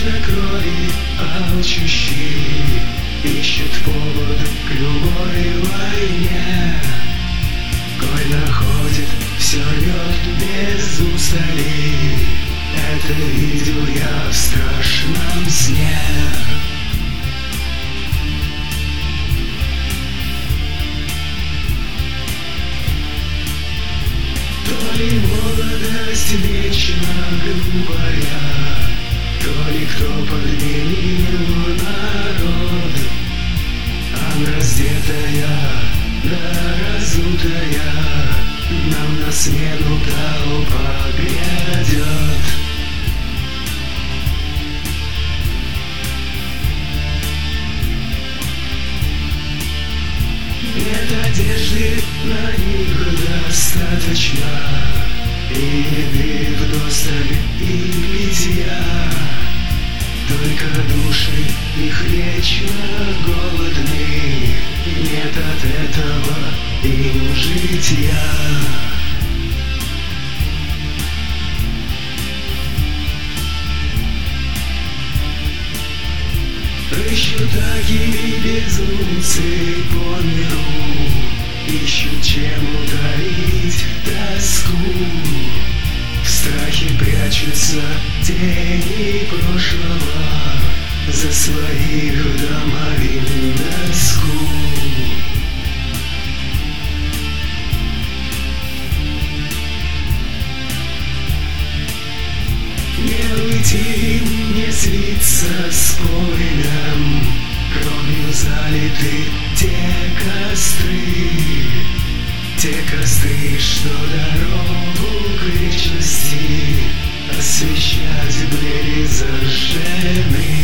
жажда крови алчущий ищет повод к любой войне. Коль находит, все рвет без устали. Это видел я в страшном сне. То ли молодость вечно грубая, то ли кто подменил народ. Ан раздетая, да разутая, нам на смену толпа грядет. Нет одежды, на них достаточно, и еды вдосталь, и питья. Только души их вечно голодны, нет от этого им житья. Рыщут такие безумцы по миру, ищут чем утолить тоску. В страхе прячутся тени прошлого, за своих домовин доску. Не уйти им, не слиться с полем, кровью залиты те костры, что дорогу к вечности освещать были зажжены.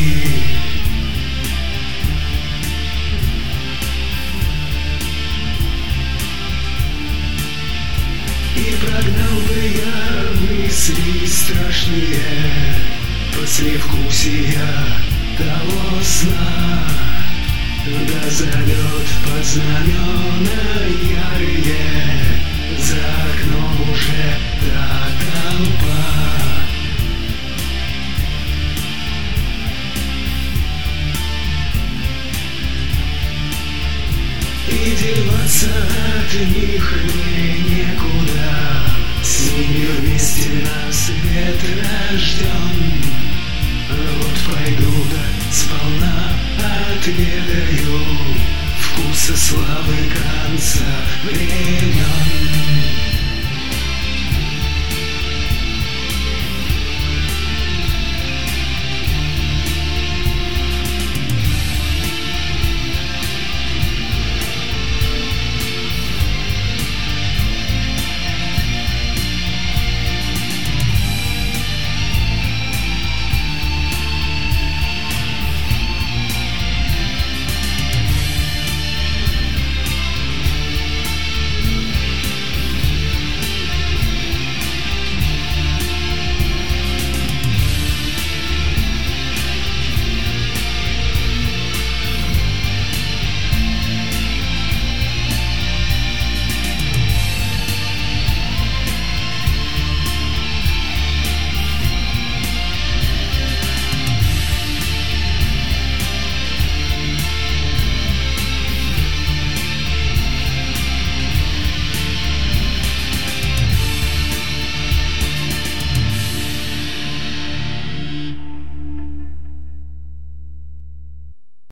И прогнал бы я мысли страшные, послевкусия того сна, да зовет под знамена ярые, за окном уже та толпа. И деваться от них мне некуда, с ними вместе на свет рожден. Вот пойду да сполна отведаю вкуса славы конца времен.